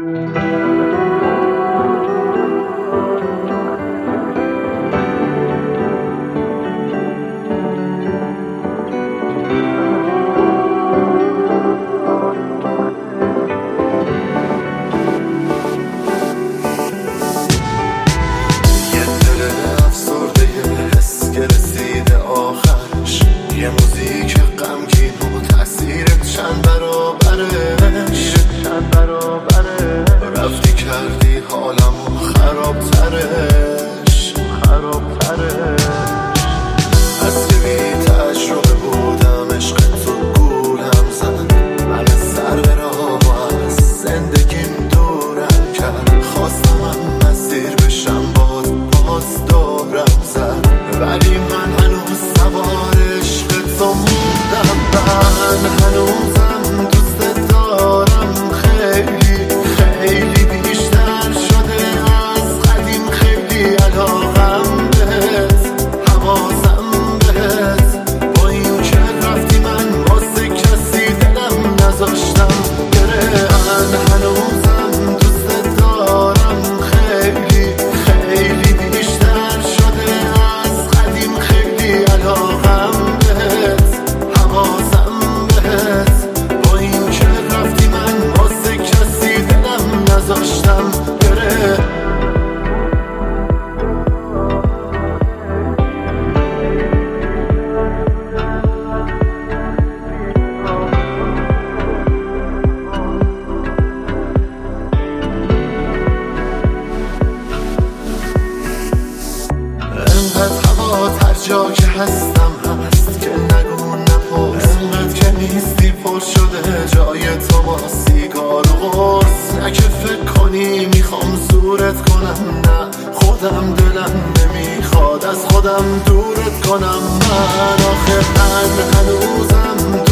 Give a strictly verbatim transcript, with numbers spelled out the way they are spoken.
یه موزیک غمگین و تأثیرت چند برابرش چند برابره رفتی کردی حالمو خرابترش خرابترش از که بی تجربه بودم عشق تو گولم زد من سر به راه و از زندگیم دورم کرد خواستم من مسیر بشم باز باز دورم زد ولی من هنوز سوار تو موندم من هنوزم دوست دارم خیلی خیلی بیشتر شده از قدیم خیلی علاقم بهت حواسم بهت با این که رفتی من واسه کسی دلم نذاشتم گره من هنوزم دوست دارم خیلی خیلی بیشتر شده از قدیم خیلی علاقم جا که هستم هست که نگو نپرس انقدر که نیستی پر شده جای تو با سیگار و قرص نه که فکر کنی میخوام زورت کنم نه خودم دلم نمیخواد از خودم دورت کنم من آخه من هنوزم